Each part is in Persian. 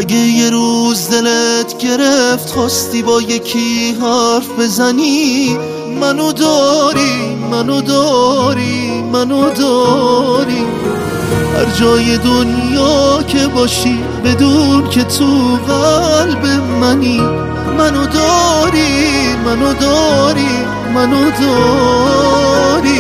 اگه یه روز دلت گرفت خواستی با یکی حرف بزنی، منو داری منو داری منو داری. هر جای دنیا که باشی بدون که تو قلب منی، منو داری منو داری منو داری.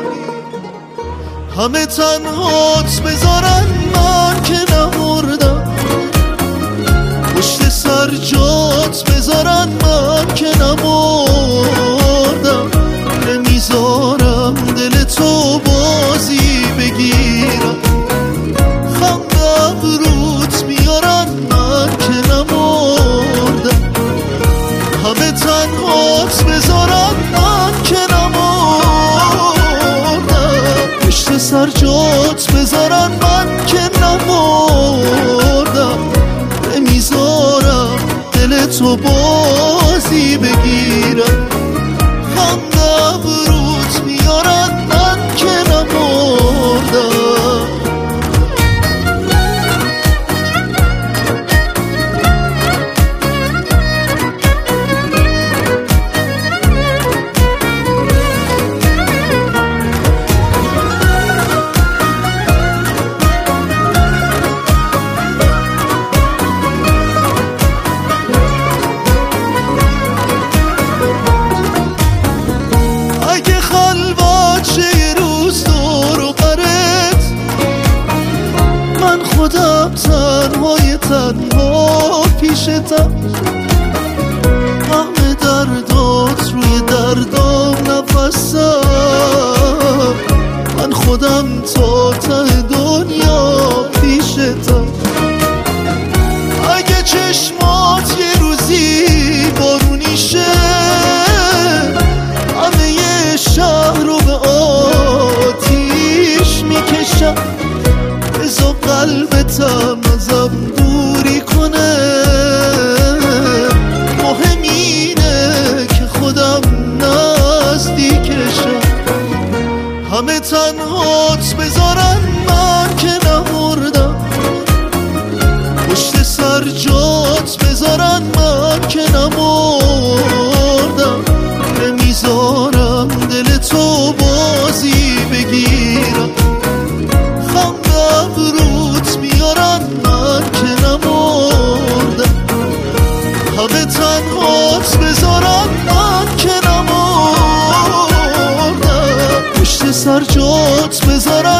همه تنهات بذارن من که نمردم، پشت سر جات بذارن من که نمردم. نمیذارم دل تو بازی بگیرم، خندم روت میارن من که نمردم. همه تنهات بذارن من که نمردم، پشت سر جات بذارن من که نمردم. نمیذارم دل تو بازی بگیرم، خندم روت میارن من که نمردم. خودم تنهای تنها پیشتم، همه دردات روی دردام نفسم. من خودم تا ته دنیا پیشتم. اگه چشمات یه روزی بارونی شه، همه یه شهر رو به آتیش میکشم. بذار قلبتم ازم دوری کنه، مهم اینه که خودم نزدیکشم. همه تنهات بذارن من که نمردم، پشت سر جات بذارن من که نمردم. نمیذارم دل تو بازی بگیرم، خندم روت میارن من که نمردم. همه تنهات بذارن من که نمردم، پشت سر جات بذارن